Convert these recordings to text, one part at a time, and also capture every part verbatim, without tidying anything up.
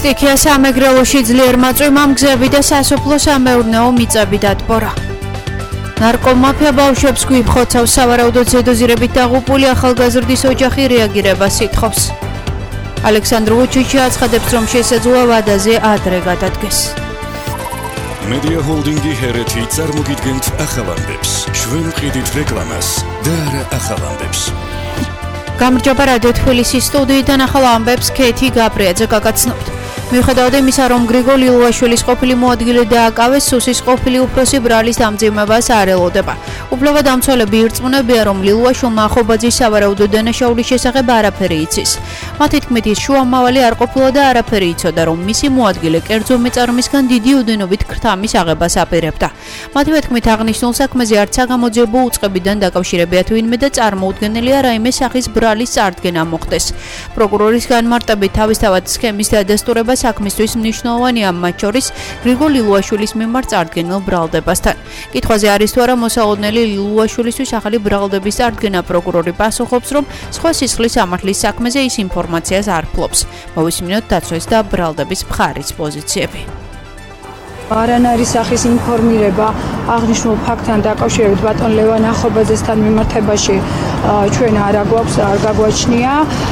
სტიქია სამეგრელოში ძლიერმა წვიმამ გზები და სასოფლო სამეურნეო მიწები დატბორა. ნარკომაფია ბავშვებს გვიფხოცავს, სავარაუდოდ ზედოზირებით დაღუპული ახალგაზრდის ოჯახი რეაგირებას ითხოვს. ალექსანდრ ვუჩიჩი აცხადებს, რომ შესაძლოა ვადაზე ადრე გადადგეს. Media Holdingi ჰერეთი წარმოგიდგენთ ახალ ამბებს. ჩვენ ვყიდით რეკლამას და არა ახალ ამბებს. გამარჯობა რადიო თბილისის სტუდიიდან ახალ ამბებს ქეთი გაბრიაძე გაგაცნობთ. მიუხედავად იმისა, რომ გრიგოლ ილუაშვილის ყოფილი მოადგილე დააკავეს, სუსის ყოფილი უფროსი ბრალის დამძიმებას არ ელოდება. უფლებადამცველები ირწმუნებიან, რომ ილუაშვილმა ახობაძის სავარაუდო დანაშაულის შესახებ არაფერი იცის. მათი თქმით, ის შუამავალი არ ყოფილა და არაფერი იცოდა, რომ მისი მოადგილე კერძო მეწარმისგან დიდი ოდენობით ქრთამის აღებას აპირებდა. მათივე თქმით, აღნიშნულ საქმეზე არც საგამოძიებო უწყებიდან დაკავშირებიათ ვინმე და წარმოუდგენელია რაიმე სახის ბრალის წარდგენა მოხდეს. პროკურორის განმარტებით, თავისთავად სქემის დადასტურება საქმისთვის მნიშვნელოვანია, მათ შორის გრიგოლ ილუაშვილის მიმართ წარდგენილ ბრალდებასთან. კითხვაზე არის თუ არა მოსალოდნელი ილუაშვილისთვის ახალი ბრალდების წარდგენა, პროკურორი პასუხობს, რომ სხვა სისხლის სამართლის საქმეზე ის ინფორმაციას არ ფლობს. მოვისმინოთ დაცვის და ბრალდების მხარის პოზიციები. არანაირი სახის ინფორმირება აღნიშნულ ფაქტთან დაკავშირებით ბატონ ლევან ახობაძესთან მიმართებაში ჩვენ არ აგვაქვს, არ გაგვაჩნია.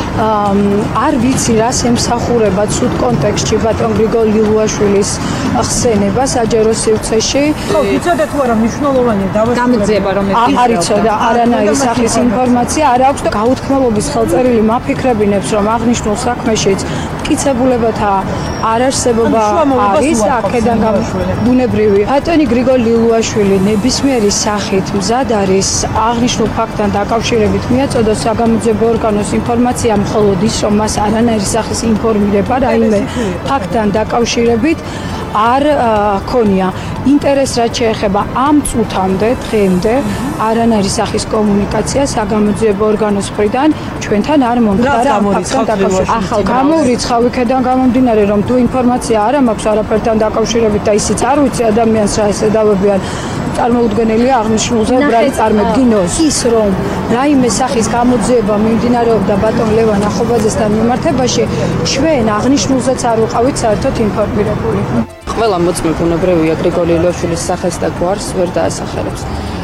არ ვიცი რას ემსახურება ცუდ კონტექსტში ბატონ გრიგოლ ილუაშვილის ხსენება საჯარო სივრცეში. ხო, იცოდეთ თუ არა მნიშვნელოვანია გამოძიება რომ არ იცოდა არანაირი სახის ინფორმაცია არ აქვს და გაუთქმელობის ხელწერილი მაფიქრებინებს, რომ აღნიშნულ საქმეშიც მტკიცებულებათა არარსებობა არის აქედან ბუნებრივი. ბატონი გრიგოლ ილუაშვილი ნებისმიერი სახით მზად არის აღნიშნულ ფაქტთან დაკავშირებით მიაწოდოს საგამოძიებო ორგანოს ინფორმაცია, მხოლოდ ის, რომ მას არანაირი სახის ინფორმირება რაიმე ფაქტთან დაკავშირებით არ ქონია. ინტერეს რაც შეეხება ამ წუთამდე, დღემდე არანაირი სახის კომუნიკაცია საგამოძიებო ორგანოს მხრიდან ჩვენთან არ მომხდარა ამ ფაქტთან დაკავშირებით. ახალ გამოურიცხავ იქედან გამომდინარე, რომ თუ ინფორმაცია არ მაქვს არაფერთან დაკავშირებით და ისიც არ ვიცი ადამიანს რა ესედავებიან, წარმოუდგენელია აღნიშნულზე ბრალი წარმოგდგინოს. ის რომ რაიმე სახის გამოძიება მიმდინარეობდა ბატონ ლევან ახობაძესთან მიმართებაში, ჩვენ აღნიშნულზეც არ ვიყავით საერთოდ ინფორმირებული. ყველა მოწმე ბუნებრივია გრიგოლ ილუაშვილის სახელს და გვარს ვერ დაასახელებს.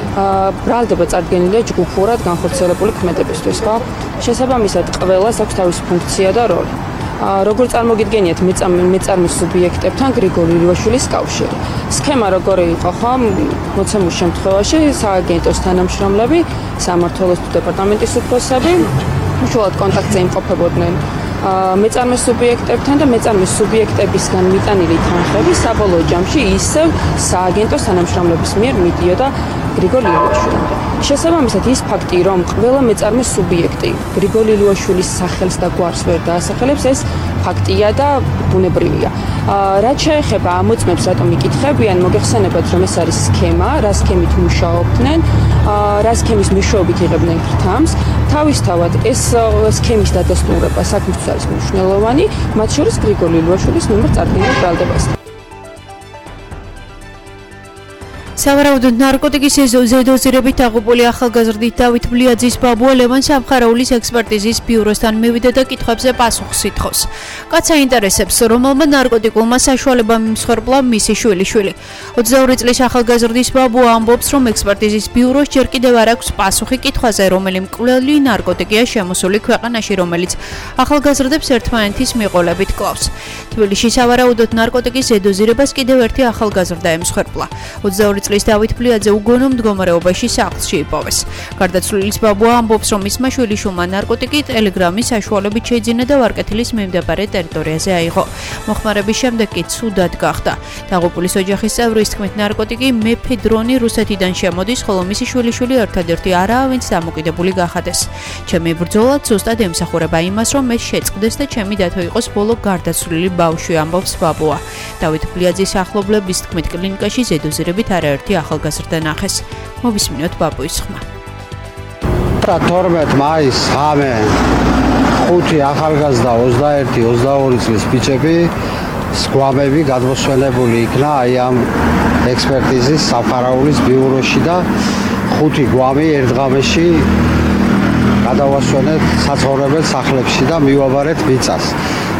ბრალდება წარდგენილია ჯგუფურად განხორციელებული ქმედებისთვის, ხო? შესაბამისად ყველას აქვს თავისი ფუნქცია და როლი. როგორ წარმოგიდგენიათ მეწარმის სუბიექტებთან გრიგოლ ილუაშვილის კავშირი. სქემა როგორი იყო, ხო? მოცემულ შემთხვევაში სააგენტოს თანამშრომლები, სამმართველოს დეპარტამენტის უფროსები უშუალოდ კონტაქტზე იმყოფებოდნენ მეწარმის სუბიექტებთან და მეწარმის სუბიექტებისგან მიტანილი თანხები საბოლოო ჯამში ისევ სააგენტოს თანამშრომლების მიერ მიდიოდა გრიგოლ ილუაშვილამდე. შესაბამისად ის ფაქტი, რომ ყველა მეწარმის სუბიექტი გრიგოლ ილუაშვილის სახელს და გვარს ვერ დაასახელებს, ეს ფაქტია და ბუნებრივია. რაც შეეხება ამ მოწმებს, რატომ იკითხებიან, მოგეხსენებათ, რომ ეს არის სქემა, რა სქემით მუშაობდნენ, რა სქემის მეშვეობით იღებდნენ ქრთამს. თავისთავად ეს სქემის დადასტურება საქმისთვის არის მნიშვნელოვანი, მათ შორის გრიგოლ ილუაშვილის მიმართ წარდგენილ ბრალდებასთან. სავარაუდოდ ნარკოტიკის ზედოზირებით დაღუპული ახალგაზრდით დავით ბლიაძის ბაბუა ლევან სამხარაულის ექსპერტიზის ბიუროსთან მივიდა და კითხვებზე პასუხს ითხოვს. კაცს აინტერესებს, რომელმა ნარკოტიკულმა საშუალებამ იმსხვერპლა მისი შვილიშვილი. ოცდაორი წლის ახალგაზრდის ბაბუა ამბობს, რომ ექსპერტიზის ბიუროს ჯერ კიდევ არ აქვს პასუხი კითხვაზე, რომელი მკვლელი ნარკოტიკია შემოსული ქვეყანაში, რომელიც ახალგაზრდებს ერთმანეთის მიყოლებით კლავს. თბილისში სავარაუდოდ ნარკოტიკის ზედოზირებას კიდევ ერთი ახალგაზრდა ემსხვერპლა. ოცდაორი წლის დავით ბლიაძე უგონო მდგომარეობაში სახლში იპოვეს. გარდაცვლილის ბაბუა ამბობს, რომ მისმა შვილიშვილმა ნარკოტიკი ტელეგრამის საშუალებით შეიძინა და ვარკეთილის მიმდებარე ტერიტორიაზე აიღო. მოხმარების შემდეგ კი ცუდად გახდა. დაღუპულის ოჯახის წევრის თქმით, ნარკოტიკი მეფედრონი რუსეთიდან შემოდის, ხოლო მისი შვილიშვილი ერთადერთი არაა, ვინც დამოკიდებული გახადეს. ჩემი ბრძოლა ზუსტად ემსახურება იმას, რომ ეს შეწყდეს და ჩემი დათო იყოს ბოლო გარდაცვლილი ბავშვი, ამბობს ბაბუა. დავით ბლიაძის ახლობლების თქმით, კლინიკაში ზედოზირებით არაერთი ახალგაზრდა ნახეს. მოვისმინოთ ბაბუის ხმა. თორმეტი მაისს ღამე ხუთი ახალგაზრდა ოცდაერთი ოცდაორი წლის ბიჭები სგვამები გადმოსვენებული იქნა აი ამ ექსპერტიზის სამხარაულის ბიუროში და ხუთი გვამი ერთ ღამეში გადავასვენეთ საცხოვრებელ სახლებში და მივაბარეთ მიწას.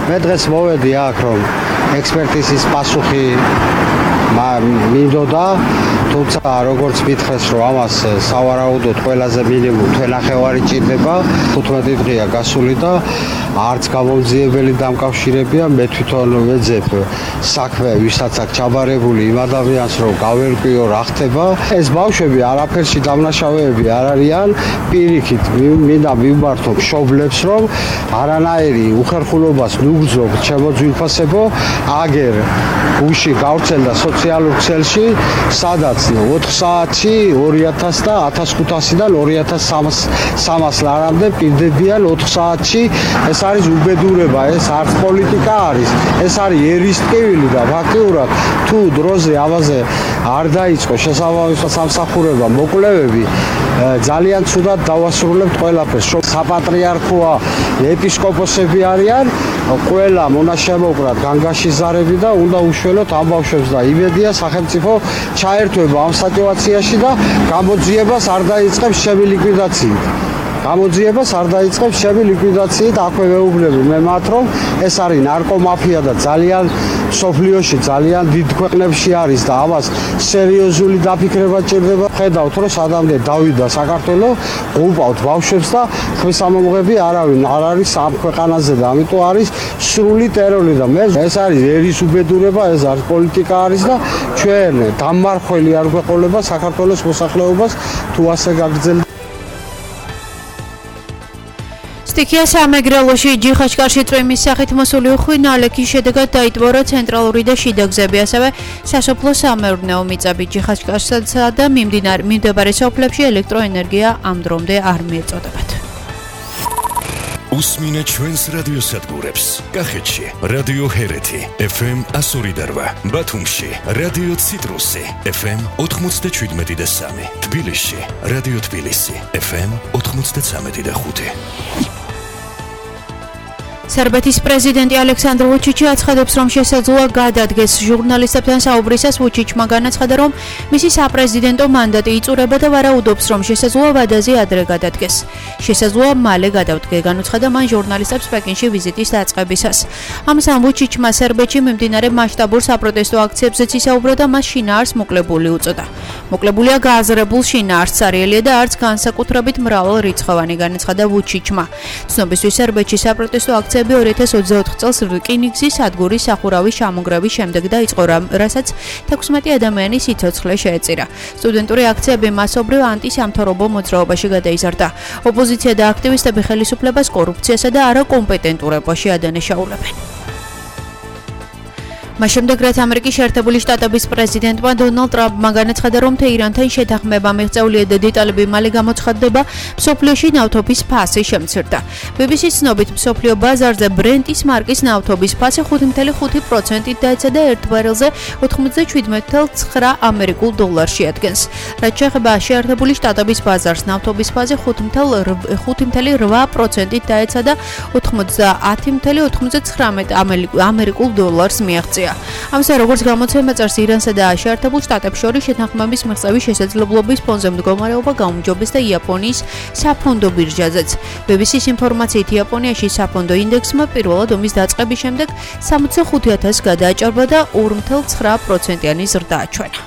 მე დღეს მოვედი აქ რომ ექსპერტიზის პასუხი მინდოდა, თუმცა როგორც მითხრეს რომ ამას სავარაუდოდ ყველაზე მინიმუმ თვენახევარი ჭირდება, ხუთმეტი დღეა გასული და არც გამომძიებელი დამკავშირებია, მე თვითონ ვეძებ საქმე, ვისაც აქ ჩაბარებული იმ ადამიანს რომ გავერკვიო რა ხდება. ეს ბავშვები არაფერში დამნაშავეები არ არიან, პირიქით მინდა მივმართო მშობლებს რომ არანაირი უხერხულობას მიგრძნობ ჩემო ძვირფასებო, აგერ გუში გავრცელდა სოციალურ ქსელში, სადაც ოთხ საათში ორი ათასი და ათას ხუთასიდან ორი ათას სამას ლარამდე პირდებიან ოთხ საათში. ეს არის უბედურება, ეს არც პოლიტიკა არის, ეს არის ერისტკივილი და ფაქტიურად თუ დროზე ამაზე არ დაიწყო შესაბამის სამსახურება მოკვლევები, ძალიან ცუდად დავასრულებთ ყველაფერს. საპატრიარქოა ეპისკოპოსები არიან, ყველა მონაშემოკრად განგაშიზარები და უნდა უშველოთ ამ ბავშვებს და იმედია სახელმწიფო ჩაერთვება ამ სიტუაციაში და გამოძიებას არ დაიწყებს ჩემი ლიკვიდაციით. გამოძიებას არ დაიწყებს ჩემი ლიკვიდაციით, აქვე ვეუბნები მე მათ რომ ეს არის ნარკომაფია და ძალიან სოფლიოში ძალიან დიდ ქვეყნებში არის და ამას სერიოზული დაფიქრება ჭირდება. ხედავთ რომ სადამდე დავიდა საქართველოს, უყავთ ბავშვებს და ხმისამომღები არავინ არ არის ამ ქვეყანაზე და ამიტომ არის სრული ტერორი და მე ეს არის ერის უბედურება, ეს არის პოლიტიკა არის და ჩვენ დამმარხველი არ გვეყოლება საქართველოს მოსახლეობას თუ ასე გაგრძელდება. სტიქია სამეგრელოში ჯიხაშკარში წვიმის სახით მოსული უხვი ნალექის შედეგად დაიტბორა ცენტრალური და შიდა გზები, ასევე სასოფლო სამეურნეო მიწები. ჯიხაშკარსა და მიმდებარე სოფლებში ელექტროენერგია ამ დრომდე არ მიეწოდებათ. უსმინეთ ჩვენს რადიოსადგურებს. კახეთში რადიო ჰერეთი ეფ ემ εκατო ორი და რვა, ბათუმში რადიო ციტრუსი ეფ ემ ოთხმოცდაშვიდმეტი და სამი, თბილისში რადიო თბილისი ეფ ემ ოთხმოცდაცამეტი და ხუთი. სერბეთის პრეზიდენტი ალექსანდრ ვუჩიჩი აცხადებს, რომ შესაძლოა გადადგეს ჟურნალისტებთან საუბრისას. ვუჩიჩმა განაცხადა, რომ მისი საპრეზიდენტო მანდატი იწურება და ვარაუდობს, რომ შესაძლოა ვადაზე ადრე გადადგეს. შესაძლოა მალე გადავდგე, განუცხადა მან ჟურნალისტებს პეკინში ვიზიტის დაწყებისას. ამასთან ვუჩიჩმა სერბეთში მიმდინარე მასშტაბურ საპროტესტო აქციებზეც ისაუბრა და მას შინაარს მოკლებული უწოდა. მოკლებულია გააზრებულ შინაარსს, არიელია და არც განსაკუთრებით მრავალრიცხოვანი, განაცხადა ვუჩიჩმა. ცნობისთვის სერბეთში საპროტესტო აქციები ორი ათას ოცდაოთხ წელს რკინიგზის სადგურის სახურავის ჩამონგრევის შემდეგ დაიწყო, რასაც თექვსმეტი ადამიანი სიცოცხლე შეეწირა. სტუდენტური აქციები მასობრივ ანტისამთავრობო მოძრაობაში გადაიზარდა. ოპოზიცია და აქტივისტები ხელისუფლებას კორუფციასა და არაკომპეტენტურობაში ადანაშაულებენ. მას შემდეგ, რაც ამერიკის შეერთებული შტატების პრეზიდენტმა დონალდ ტრამპმა განაცხადა, რომ თეირანთან შეთანხმება მიღწეულია და დეტალები მალე გამოცხადდება, მსოფლიოში ნავთობის ფასი შემცირდა. ბი ბი სის ცნობით, მსოფლიო ბაზარზე ბრენტის მარკის ნავთობის ფასი ხუთი წუთი ხუთი პროცენტით დაეცა და ერთ ბარელზე ოთხმოცდაშვიდმეტ წუთი ცხრა ამერიკულ დოლარს შეადგენს. რაც შეეხება შეერთებული შტატების ბაზარს, ნავთობის ფასი ხუთი წუთი რვა პროცენტით დაეცა და ოთხმოცდაათი წუთი ოთხმოცდაცხრამეტ ამერიკულ დოლარს მიაღწია. ამასთან, როგორც გამოცემა წერს, ირანსა და შეერთებულ შტატებს შორის შეთანხმების მიღწევის შესაძლებლობის ფონზე მდგომარეობა გაუმჯობეს და იაპონიის საფონდო ბირჟაზეც. ბი ბი სის ინფორმაციით, იაპონიაში საფონდო ინდექსმა პირველად ომის დაწყების შემდეგ სამოცდახუთ ათასს გადააჭარბა და ორი წუთი ცხრა პროცენტიანი ზრდა აჩვენა.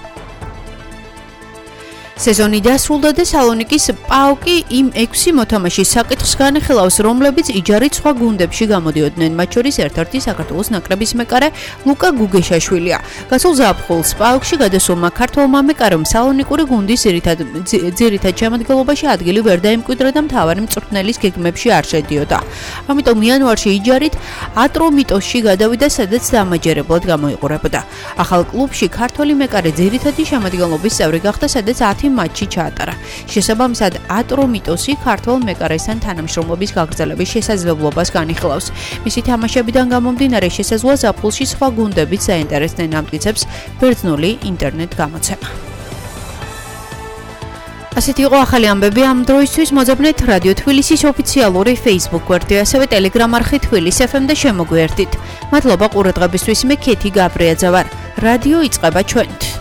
სეზონი დასრულდა და სალონიკის პაოკი იმ ექვსი მოთამაშის საკითხს განეხილავს, რომლებიც იჯარით სხვა გუნდებში გამოდიოდნენ. მათ შორის ერთ-ერთი საქართველოს ნაკრების მეკარე ლუკა გუგეშაშვილია. გასულ ზაფხულს პაოკში გადასულმა ქართველმა მეკარემ სალონიკური გუნდის ძირითად შემადგენლობაში ადგილი ვერ დაიმკვიდრა და მთავარი მწვრთნელის გეგმებში არ შედიოდა. ამიტომ იანვარში იჯარით ატრომიტოსში გადავიდა, სადაც დამაჯერებლად გამოიყურებოდა. ახალ კლუბში ქართველი მეკარე ძირითადი შემადგენლობის წევრი გახდა, სადაც ათი მატჩი ჩაატარა. შესაბამისად, ატრომიტოსი ქართველ მეკარესთან თანამშრომლობის გაგრძელების შესაძლებლობას განიხილავს. მისი თამაშებიდან გამომდინარე, შესაძლოა ზაფხულში სხვა გუნდებიც საინტერესდნენ, ამტკიცებს ბერძნული ინტერნეტ გამოცემა. ასეთი იყო ახალი ამბები ამ დროისთვის. მოძებნეთ რადიო თბილისის ოფიციალური Facebook გვერდი, ასევე Telegram არხი თბილისი ეფ ემ და შემოგვიერთდით. მადლობა ყურადღებისთვის, მე ქეთი გაბრიაძე ვარ. რადიო იწყება ჩვენით.